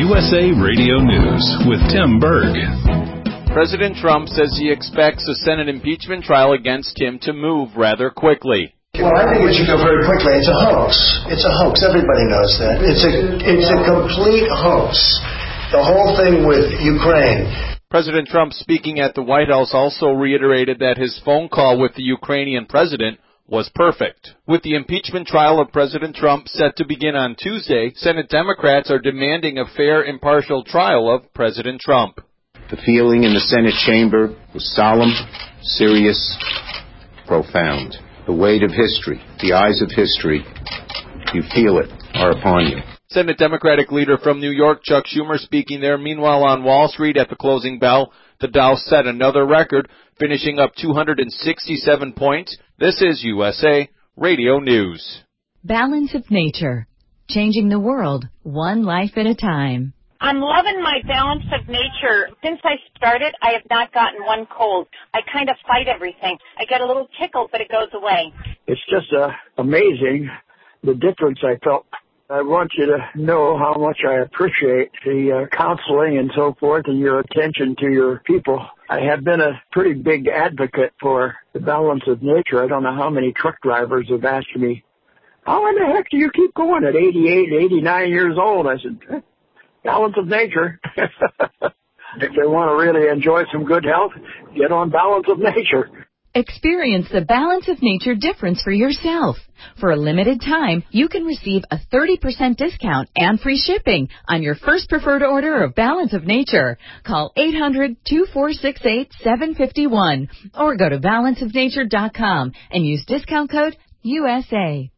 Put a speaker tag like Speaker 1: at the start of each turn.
Speaker 1: USA Radio News with Tim Berg.
Speaker 2: President Trump says he expects a Senate impeachment trial against him to move rather quickly.
Speaker 3: Well, I think it should go very quickly. It's a hoax. It's a hoax. Everybody knows that. It's a complete hoax. The whole thing with Ukraine.
Speaker 2: President Trump, speaking at the White House, also reiterated that his phone call with the Ukrainian president was perfect. With the impeachment trial of President Trump set to begin on Tuesday, Senate Democrats are demanding a fair, impartial trial of President Trump.
Speaker 4: The feeling in the Senate chamber was solemn, serious, profound. The weight of history, the eyes of history, you feel it, are upon you.
Speaker 2: Senate Democratic leader from New York, Chuck Schumer, speaking there. Meanwhile, on Wall Street at the closing bell, the Dow set another record, finishing up 267 points. This is USA Radio News.
Speaker 5: Balance of Nature, changing the world one life at a time.
Speaker 6: I'm loving my Balance of Nature. Since I started, I have not gotten one cold. I kind of fight everything. I get a little tickle, but it goes away.
Speaker 7: It's just amazing the difference I felt. I want you to know how much I appreciate the counseling and so forth and your attention to your people. I have been a pretty big advocate for the Balance of Nature. I don't know how many truck drivers have asked me, how in the heck do you keep going at 88, 89 years old? I said, Balance of Nature. If they want to really enjoy some good health, get on Balance of Nature.
Speaker 5: Experience the Balance of Nature difference for yourself. For a limited time, you can receive a 30% discount and free shipping on your first preferred order of Balance of Nature. Call 800-2468-751 or go to balanceofnature.com and use discount code USA.